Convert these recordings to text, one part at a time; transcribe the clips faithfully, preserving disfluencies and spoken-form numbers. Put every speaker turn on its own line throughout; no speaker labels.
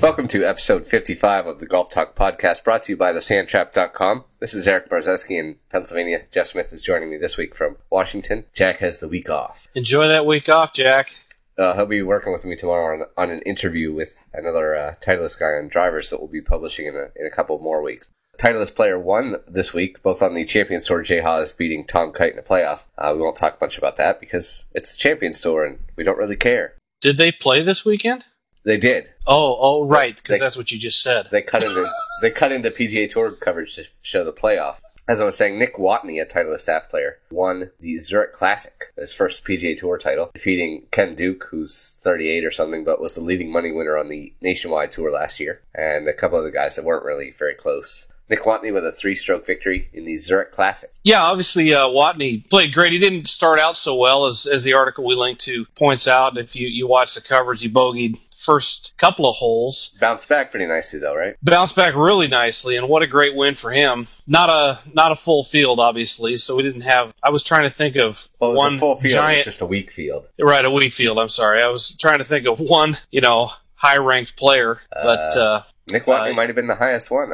Welcome to episode fifty-five of the Golf Talk podcast, brought to you by the sand trap dot com. This is Eric Barzeski in Pennsylvania. Jeff Smith is joining me this week from Washington. Jack has the week off.
Enjoy that week off, Jack.
Uh, he'll be working with me tomorrow on, on an interview with another uh, Titleist guy on drivers that we'll be publishing in a, in a couple more weeks. Titleist player won this week, both on the Champions Tour. Jay Haas beating Tom Kite in a playoff. Uh, we won't talk much about that because it's the Champions Tour and we don't really care.
Did they play this weekend?
They did.
Oh, oh, right, because that's what you just said.
They cut into they cut into P G A Tour coverage to show the playoff. As I was saying, Nick Watney, a Titleist staff player, won the Zurich Classic, his first P G A Tour title, defeating Ken Duke, who's thirty-eight or something, but was the leading money winner on the Nationwide Tour last year, and a couple other guys that weren't really very close. Nick Watney with a three-stroke victory in the Zurich Classic.
Yeah, obviously uh, Watney played great. He didn't start out so well, as as the article we linked to points out. If you, you watch the coverage, he bogeyed first couple of holes.
Bounced back pretty nicely, though, right?
Bounced back really nicely, and what a great win for him. Not a not a full field, obviously, so we didn't have... I was trying to think of
well, it was
one
a full field,
giant...
It was just a weak field.
Right, a weak field, I'm sorry. I was trying to think of one, you know, high-ranked player, but... Uh,
uh, Nick Watney uh, might have been the highest one.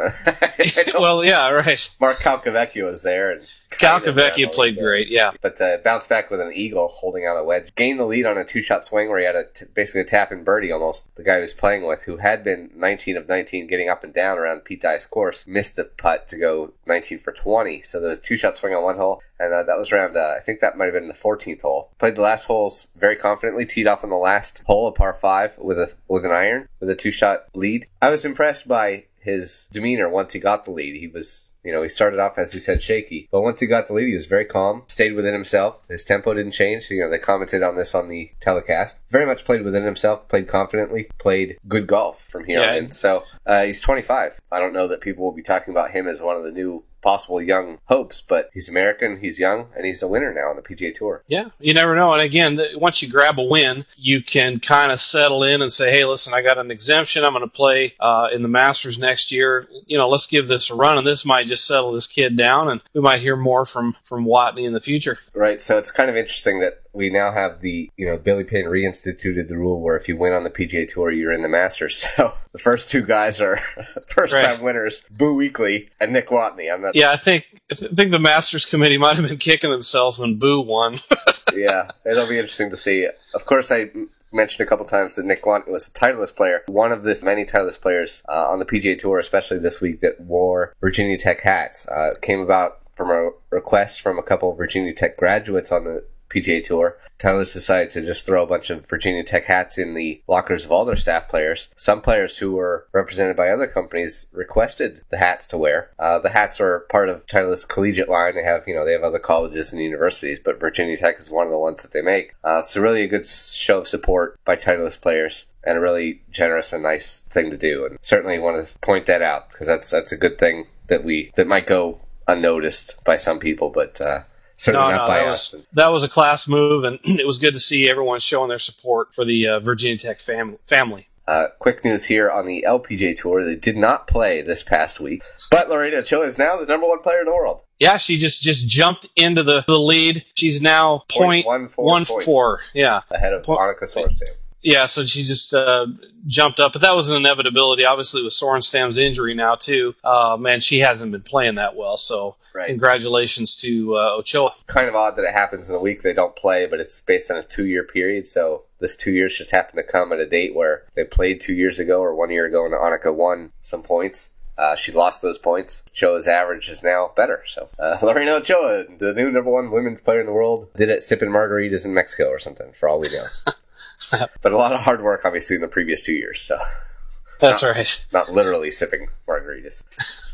Well, yeah, right.
Mark Calcavecchio was there. And
Calcavecchio played great, yeah.
But uh, bounced back with an eagle holding out a wedge. Gained the lead on a two-shot swing where he had a t- basically a tap-in birdie almost. The guy he was playing with, who had been nineteen of nineteen getting up and down around Pete Dye's course, missed the putt to go nineteen for twenty. So there was a two-shot swing on one hole, and uh, that was around, uh, I think that might have been the fourteenth hole. Played the last holes very confidently, teed off on the last hole, a par five, with a with an iron, with a two-shot lead. I was impressed by his demeanor once he got the lead. He was, you know, he started off, as he said, shaky. But once he got the lead, he was very calm, stayed within himself. His tempo didn't change. You know, they commented on this on the telecast. Very much played within himself, played confidently, played good golf from here
yeah.
on in. So, uh, he's twenty-five. I don't know that people will be talking about him as one of the new possible young hopes, but he's American, he's young, and he's a winner now on the P G A Tour.
Yeah, you never know. And again, the, once you grab a win, you can kind of settle in and say, hey, listen, I got an exemption. I'm going to play uh, in the Masters next year. You know, let's give this a run, and this might just settle this kid down, and we might hear more from, from Watney in the future. Right,
so it's kind of interesting that we now have the, you know, Billy Payne reinstituted the rule where if you win on the P G A Tour, you're in the Masters. So the first two guys are first-time right. winners, Boo Weekley and Nick Watney. I'm not.
Yeah, I think I think the Masters committee might have been kicking themselves when Boo won.
Yeah, it'll be interesting to see. Of course, I mentioned a couple times that Nick Watney was a Titleist player. One of the many Titleist players uh, on the P G A Tour, especially this week, that wore Virginia Tech hats. Uh, came about from a request from a couple of Virginia Tech graduates on the P G A Tour. Titleist decided to just throw a bunch of Virginia Tech hats in the lockers of all their staff players. Some players who were represented by other companies requested the hats to wear. Uh, the hats are part of Titleist's collegiate line. They have, you know, they have other colleges and universities, but Virginia Tech is one of the ones that they make. Uh, so really a good show of support by Titleist players, and a really generous and nice thing to do. And certainly want to point that out because that's that's a good thing that we that might go unnoticed by some people, but. Uh, Certainly
no,
not
no,
by
that
us.
Was, that was a class move, and it was good to see everyone showing their support for the uh, Virginia Tech fam- family.
Uh, quick news here on the L P G A Tour. They did not play this past week, but Lorena Ochoa is now the number one player in the world.
Yeah, she just, just jumped into the, the lead. She's now point, point one four, one four. Yeah.
Ahead of
point,
Monica Sorenstam.
Yeah, so she just uh, jumped up. But that was an inevitability, obviously, with Sorenstam's injury now, too. Uh, man, she hasn't been playing that well, so right. Congratulations to uh, Ochoa.
Kind of odd that it happens in a week they don't play, but it's based on a two-year period, so this two years just happened to come at a date where they played two years ago or one year ago, and Annika won some points. Uh, she lost those points. Ochoa's average is now better. So, uh, Lorena Ochoa, the new number one women's player in the world, did it sipping margaritas in Mexico or something, for all we know. But a lot of hard work, obviously, in the previous two years. So
that's
not,
right.
Not literally sipping margaritas.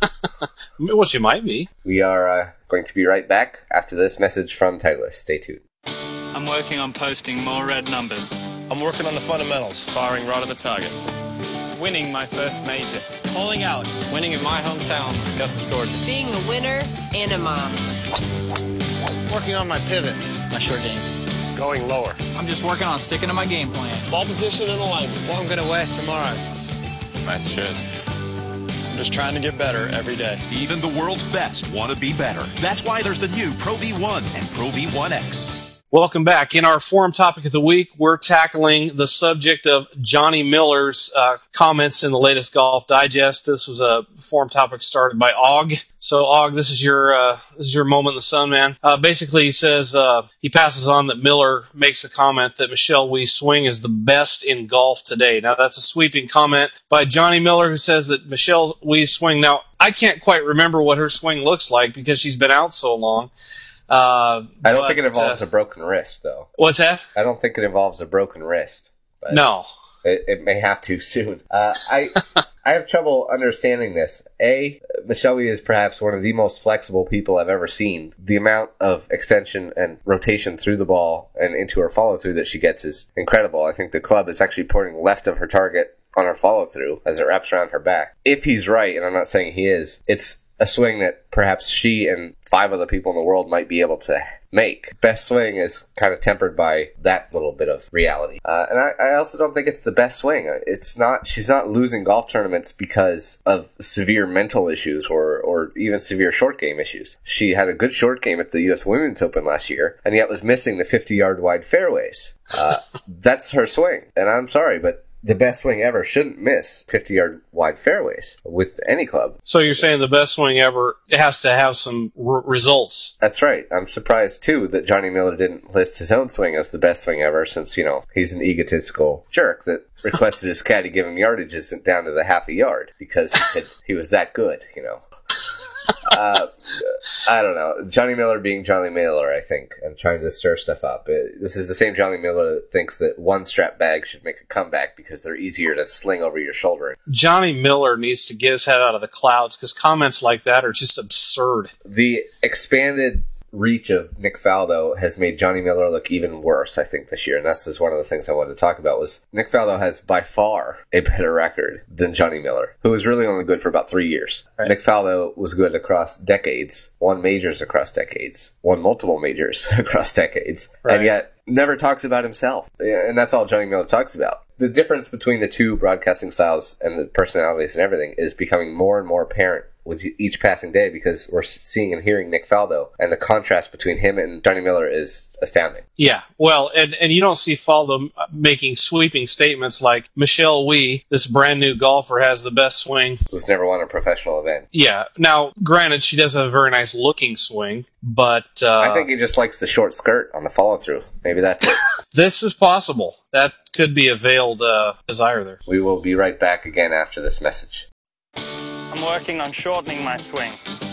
Well, she might be.
We are uh, going to be right back after this message from Titleist. Stay tuned.
I'm working on posting more red numbers.
I'm working on the fundamentals.
Firing right at the target. Winning my first major. Pulling out. Winning in my hometown, Augusta, Georgia.
Being a winner and a mom.
Working on my pivot.
My short game.
Going lower.
I'm just working on sticking to my game plan.
Ball position and alignment.
What I'm going to wear tomorrow.
Nice shirt. I'm just trying to get better every day.
Even the world's best want to be better. That's why there's the new Pro V one and Pro V one X.
Welcome back. In our forum topic of the week, we're tackling the subject of Johnny Miller's uh, comments in the latest Golf Digest. This was a forum topic started by Og. So, Og, this is your uh, this is your moment in the sun, man. Uh, basically, he says uh, he passes on that Miller makes a comment that Michelle Wie's swing is the best in golf today. Now, that's a sweeping comment by Johnny Miller, who says that Michelle Wie's swing. Now, I can't quite remember what her swing looks like because she's been out so long. Uh,
I don't
but,
think it involves
uh,
a broken wrist, though.
What's that?
I don't think it involves a broken wrist. But
No.
It, it may have to soon. Uh, I I have trouble understanding this. A, Michelle Wie is perhaps one of the most flexible people I've ever seen. The amount of extension and rotation through the ball and into her follow-through that she gets is incredible. I think the club is actually pointing left of her target on her follow-through as it wraps around her back. If he's right, and I'm not saying he is, it's a swing that perhaps she and five other people in the world might be able to make. Best swing is kind of tempered by that little bit of reality. Uh, and I, I also don't think it's the best swing. It's not, she's not losing golf tournaments because of severe mental issues or, or even severe short game issues. She had a good short game at the U S Women's Open last year, and yet was missing the fifty-yard wide fairways. Uh, that's her swing. And I'm sorry, but the best swing ever shouldn't miss fifty-yard wide fairways with any club.
So you're saying the best swing ever has to have some r- results.
That's right. I'm surprised, too, that Johnny Miller didn't list his own swing as the best swing ever since, you know, he's an egotistical jerk that requested his caddy give him yardages down to the half a yard because he, had, he was that good, you know. Uh, I don't know. Johnny Miller being Johnny Miller, I think, and trying to stir stuff up. It, this is the same Johnny Miller that thinks that one-strap bags should make a comeback because they're easier to sling over your shoulder.
Johnny Miller needs to get his head out of the clouds because comments like that are just absurd.
The expanded reach of Nick Faldo has made Johnny Miller look even worse, I think, this year. And that's just one of the things I wanted to talk about was Nick Faldo has by far a better record than Johnny Miller, who was really only good for about three years. Right. Nick Faldo was good across decades, won majors across decades, won multiple majors across decades, right. And yet never talks about himself. And that's all Johnny Miller talks about. The difference between the two broadcasting styles and the personalities and everything is becoming more and more apparent with each passing day because we're seeing and hearing Nick Faldo, and the contrast between him and Johnny Miller is astounding.
Yeah, well, and, and you don't see Faldo making sweeping statements like, Michelle Wie, this brand new golfer, has the best swing.
Who's never won a professional event.
Yeah. Now, granted, she does have a very nice looking swing, but... Uh,
I think he just likes the short skirt on the follow-through. Maybe that's it.
This is possible. That could be a veiled uh, desire there.
We will be right back again after this message.
I'm working on shortening my swing.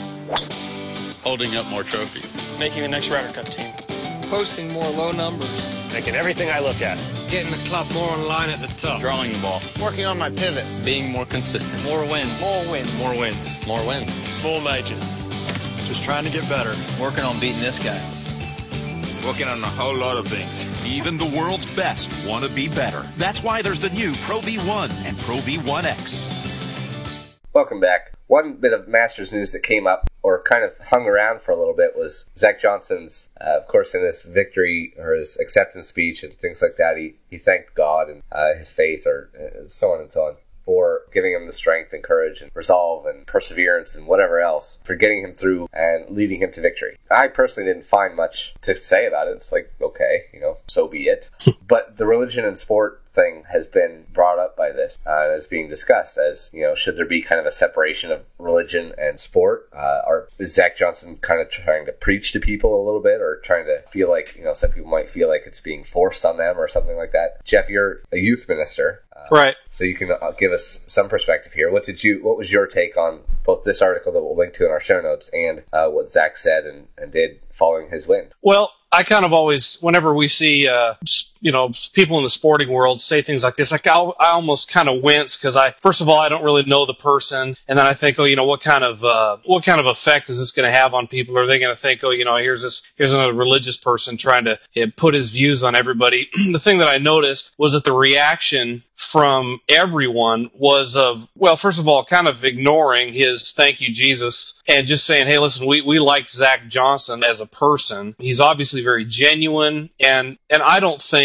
Holding up more trophies.
Making the next Ryder Cup team.
Posting more low numbers.
Making everything I look at.
Getting the club more in line at the top.
Drawing the ball.
Working on my pivot.
Being more consistent.
More wins.
More wins.
More wins.
More wins. More majors.
Just trying to get better.
Working on beating this guy.
Working on a whole lot of things.
Even the world's best want to be better. That's why there's the new Pro V one and Pro V one X.
Welcome back. One bit of Masters news that came up, or kind of hung around for a little bit, was Zach Johnson's, uh, of course, in his victory, or his acceptance speech and things like that, he, he thanked God and uh, his faith, or uh, so on and so on, for giving him the strength and courage and resolve and perseverance and whatever else, for getting him through and leading him to victory. I personally didn't find much to say about it. It's like, okay, you know, so be it. But the religion and sport thing has been brought up by this uh, and is being discussed as, you know, should there be kind of a separation of religion and sport? Uh, or is Zach Johnson kind of trying to preach to people a little bit, or trying to feel like, you know, some people might feel like it's being forced on them or something like that? Jeff, you're a youth minister. Uh,
right.
So you can uh, give us some perspective here. What did you, what was your take on both this article that we'll link to in our show notes and uh, what Zach said and, and did following his win?
Well, I kind of always, whenever we see, uh, you know, people in the sporting world say things like this, like I'll, I almost kind of wince because I, first of all, I don't really know the person, and then I think, oh, you know, what kind of, uh, what kind of effect is this going to have on people? Are they going to think, oh, you know, here's this, here's another religious person trying to you know, put his views on everybody? The thing that I noticed was that the reaction from everyone was of, well, first of all, kind of ignoring his thank you, Jesus, and just saying, hey, listen, we, we liked Zach Johnson as a person. He's obviously very genuine, and, and I don't think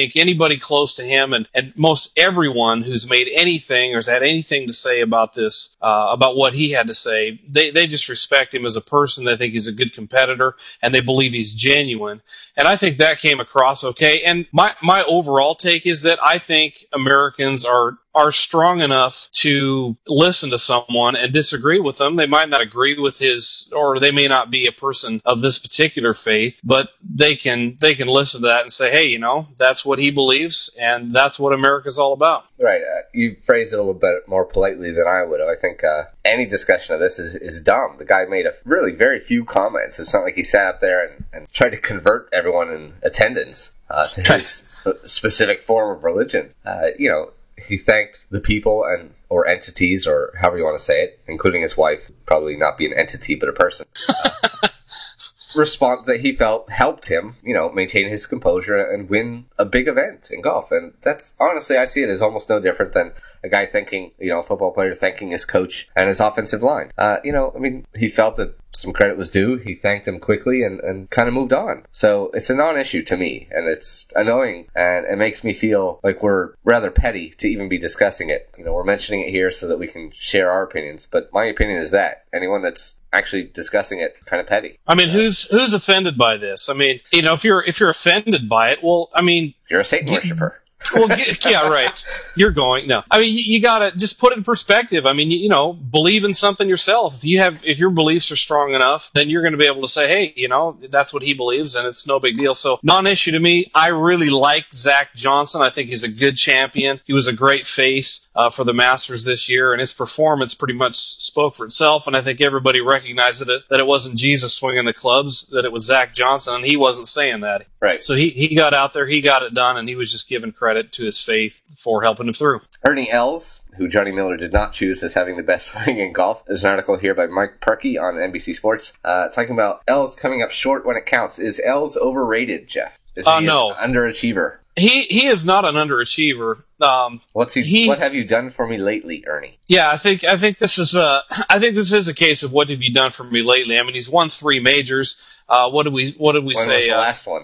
think anybody close to him and, and most everyone who's made anything or has had anything to say about this, uh, about what he had to say, they, they just respect him as a person. They think he's a good competitor and they believe he's genuine. And I think that came across okay. And my, my overall take is that I think Americans are are strong enough to listen to someone and disagree with them. They might not agree with his, or they may not be a person of this particular faith, but they can they can listen to that and say, hey, you know, that's what he believes, and that's what America's all about.
Right. Uh, you phrased it a little bit more politely than I would have. I think uh, any discussion of this is, is dumb. The guy made a really very few comments. It's not like he sat up there and, and tried to convert everyone in attendance uh, to his specific form of religion. Uh, you know, he thanked the people and or entities, or however you want to say it, including his wife, probably not be an entity but a person, uh, response that he felt helped him, you know, maintain his composure and win a big event in golf. And that's, honestly, I see it as almost no different than a guy thanking, you know, a football player thanking his coach and his offensive line. Uh, you know, I mean, he felt that some credit was due. He thanked him quickly and, and kind of moved on. So it's a non-issue to me, and it's annoying, and it makes me feel like we're rather petty to even be discussing it. You know, we're mentioning it here so that we can share our opinions, but my opinion is that anyone that's actually discussing it kind of petty.
I mean, who's who's offended by this? I mean, you know, if you're if you're offended by it, well, I mean,
you're a Satan worshiper.
Well, yeah, right. You're going no. I mean, you, you gotta just put it in perspective. I mean, you, you know, believe in something yourself. If you have, if your beliefs are strong enough, then you're going to be able to say, hey, you know, that's what he believes, and it's no big deal. So, non-issue to me. I really like Zach Johnson. I think he's a good champion. He was a great face uh, for the Masters this year, and his performance pretty much spoke for itself. And I think everybody recognized it that it wasn't Jesus swinging the clubs, that it was Zach Johnson, and he wasn't saying that.
Right.
So he he got out there, he got it done, and he was just giving credit to his faith for helping him through.
Ernie Els, who Johnny Miller did not choose as having the best swing in golf. There's an article here by Mike Perkey on N B C Sports uh, talking about Els coming up short when it counts. Is Els overrated, Jeff? Is he
uh, no.
an underachiever?
He he is not an underachiever. Um,
What's he, he? What have you done for me lately, Ernie?
Yeah, I think I think this is a I think this is a case of what have you done for me lately. I mean, he's won three majors. Uh, what did we what did we
when
say?
Was the
uh,
last one.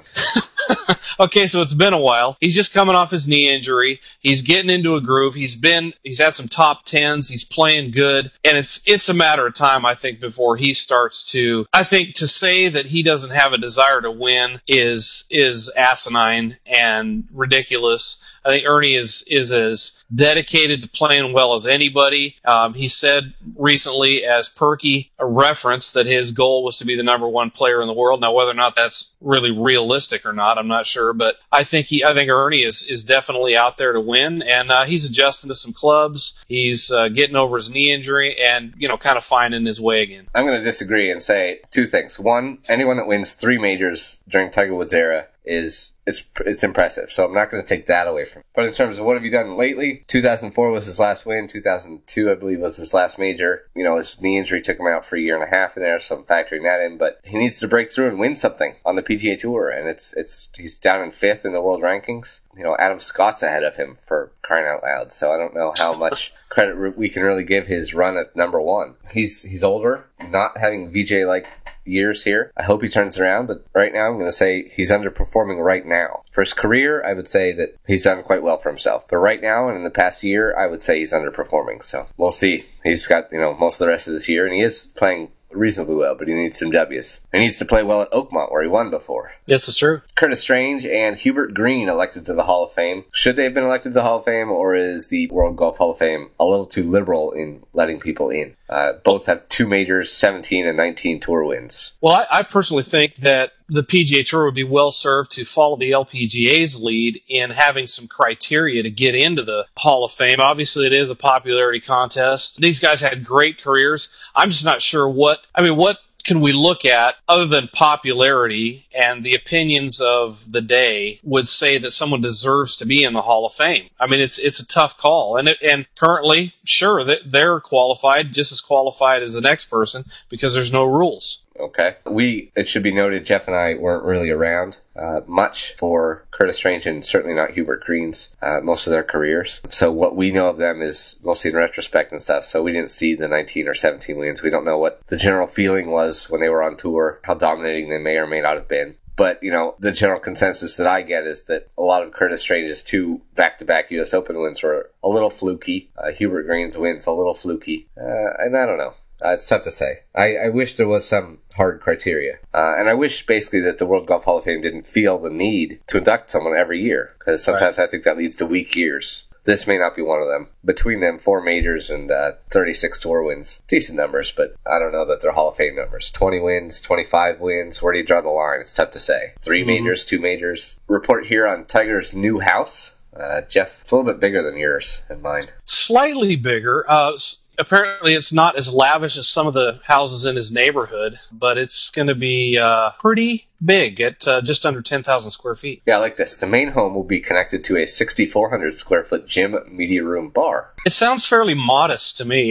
Okay, so it's been a while. He's just coming off his knee injury. He's getting into a groove. He's been, he's had some top tens. He's playing good. And it's, it's a matter of time, I think, before he starts to, I think to say that he doesn't have a desire to win is, is asinine and ridiculous. I think Ernie is, is as dedicated to playing well as anybody. Um, he said recently, as Perky referenced, that his goal was to be the number one player in the world. Now, whether or not that's really realistic or not, I'm not sure. But I think he, I think Ernie is, is definitely out there to win, and uh, he's adjusting to some clubs. He's uh, getting over his knee injury, and you know, kind of finding his way again.
I'm going to disagree and say two things. One, anyone that wins three majors during Tiger Woods' era is it's it's impressive. So I'm not going to take that away from him. But in terms of what have you done lately, two thousand four was his last win. two thousand two, I believe, was his last major. You know, his knee injury took him out for a year and a half in there, so I'm factoring that in. But he needs to break through and win something on the P G A Tour, and it's it's he's down in fifth in the world rankings. You know, Adam Scott's ahead of him, for crying out loud. So I don't know how much credit we can really give his run at number one. He's he's older, not having V J like years here. I hope he turns around, but right now I'm going to say he's underperforming right now. For his career, I would say that he's done quite well for himself. But right now, and in the past year, I would say he's underperforming. So we'll see. He's got, you know, most of the rest of this year, and he is playing reasonably well, but he needs some W's. He needs to play well at Oakmont, where he won before.
This is true.
Curtis Strange and Hubert Green elected to the Hall of Fame. Should they have been elected to the Hall of Fame, or is the World Golf Hall of Fame a little too liberal in letting people in? Uh, both have two majors, seventeen and nineteen tour wins.
Well, I, I personally think that the P G A Tour would be well served to follow the L P G A's lead in having some criteria to get into the Hall of Fame. Obviously, it is a popularity contest. These guys had great careers. I'm just not sure what, I mean, what can we look at other than popularity and the opinions of the day would say that someone deserves to be in the Hall of Fame? I mean, it's it's a tough call. And it, and currently, sure, they're qualified, just as qualified as the next person, because there's no rules.
Okay. We, it should be noted, Jeff and I weren't really around uh, much for Curtis Strange, and certainly not Hubert Green's, uh, most of their careers. So what we know of them is mostly in retrospect and stuff. So we didn't see the nineteen or seventeen wins. We don't know what the general feeling was when they were on tour, how dominating they may or may not have been. But, you know, the general consensus that I get is that a lot of Curtis Strange's two back-to-back U S Open wins were a little fluky. Uh, Hubert Green's wins a little fluky. Uh, and I don't know. Uh, it's tough to say. I, I wish there was some hard criteria. Uh, and I wish basically that the World Golf Hall of Fame didn't feel the need to induct someone every year. Because sometimes right. I think that leads to weak years. This may not be one of them. Between them, four majors and uh, thirty-six tour wins. Decent numbers, but I don't know that they're Hall of Fame numbers. twenty wins, twenty-five wins. Where do you draw the line? It's tough to say. Three mm-hmm. majors, two majors. Report here on Tiger's new house. Uh, Jeff, it's a little bit bigger than yours and mine.
Slightly bigger. Uh, apparently it's not as lavish as some of the houses in his neighborhood, but it's going to be uh, pretty big at uh, just under ten thousand square feet.
Yeah, I like this. The main home will be connected to a six thousand four hundred square foot gym, media room, bar.
It sounds fairly modest to me.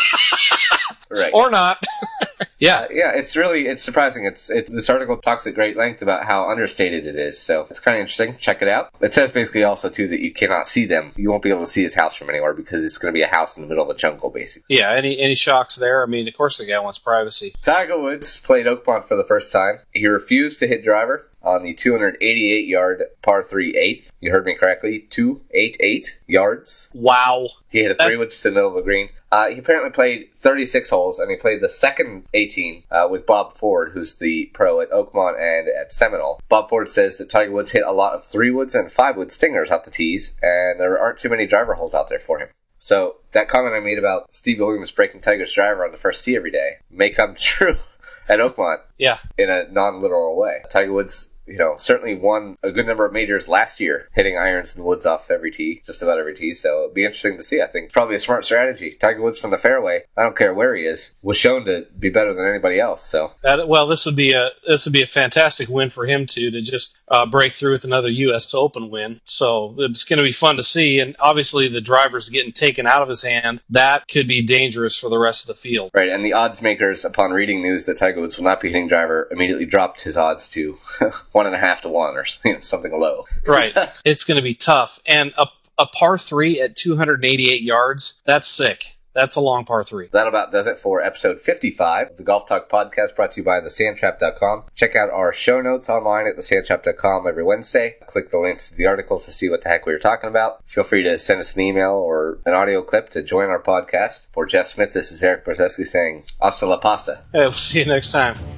Right.
Or not. Yeah.
Uh, yeah, it's really, it's surprising. It's it, This article talks at great length about how understated it is, so it's kind of interesting. Check it out. It says basically also, too, that you cannot see them. You won't be able to see his house from anywhere because it's going to be a house in the middle of the jungle, basically.
Yeah, any any shocks there? I mean, of course the guy wants privacy.
Tiger Woods played Oakmont for the first time. He refused to hit driver on the two hundred eighty-eight yard par three eighth. You heard me correctly. two eighty-eight yards.
Wow.
He hit a three, which is the middle of the green. Uh, he apparently played thirty-six holes, and he played the second eighteen uh, with Bob Ford, who's the pro at Oakmont and at Seminole. Bob Ford says that Tiger Woods hit a lot of three woods and five wood stingers off the tees, and there aren't too many driver holes out there for him. So that comment I made about Steve Williams breaking Tiger's driver on the first tee every day may come true at Oakmont.
Yeah.
In a non-literal way. Tiger Woods, you know, certainly won a good number of majors last year, hitting irons and woods off every tee, just about every tee, so it'll be interesting to see, I think. Probably a smart strategy. Tiger Woods from the fairway, I don't care where he is, was shown to be better than anybody else, so.
Uh, well, this would be a this would be a fantastic win for him, too, to just uh, break through with another U S Open win, so it's going to be fun to see, and obviously the driver's getting taken out of his hand. That could be dangerous for the rest of the field.
Right, and the odds makers, upon reading news that Tiger Woods will not be hitting driver, immediately dropped his odds to one and a half to one, or you know, something low.
Right. It's going to be tough. And a, a par three at two hundred eighty-eight yards, that's sick. That's a long par three.
That about does it for episode fifty-five of the Golf Talk Podcast, brought to you by the sand trap dot com. Check out our show notes online at the sand trap dot com every Wednesday. Click the links to the articles to see what the heck we were talking about. Feel free to send us an email or an audio clip to join our podcast. For Jeff Smith, this is Eric Brzezinski saying, hasta la pasta.
Hey, we'll see you next time.